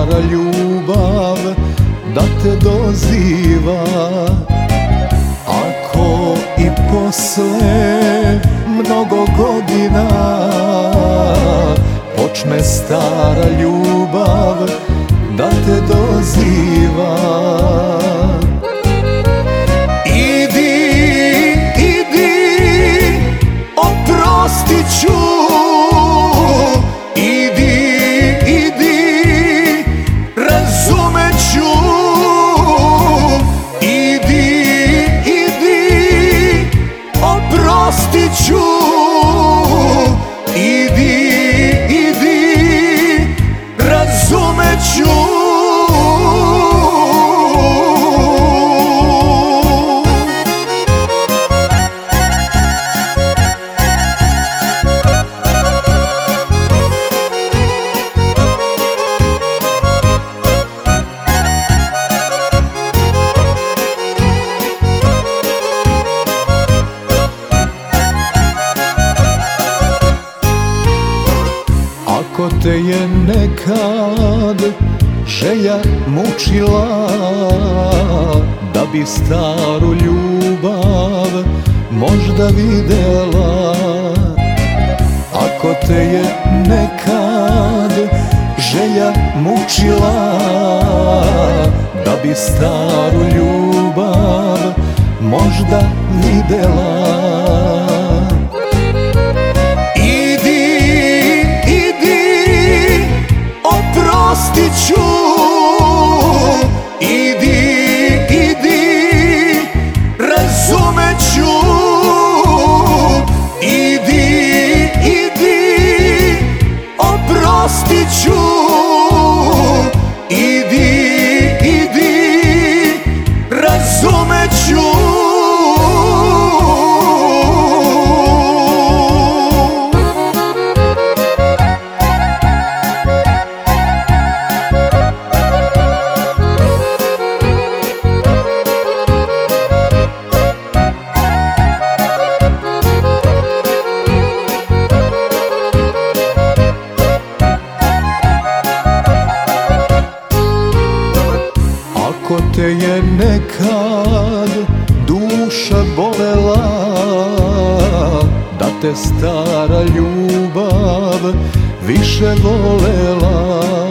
stara ljubav da te doziva. Ako i posle mnogo godina počne stara ljubav da te doziva, idi, idi, oprostit ću. Idi, idi, razumet ću. Idi, idi, oprostit ću. Idi, idi, razumet ću. Ako te je nekad želja mučila da bi staru ljubav možda videla, ako te je nekad želja mučila da bi staru ljubav možda videla, oprostit ću. Idi, idi, razumet ću. Idi, idi, oprostit ću. Idi, idi, razumet ću. Ako te je nekad duša bolela da te stara ljubav više volela,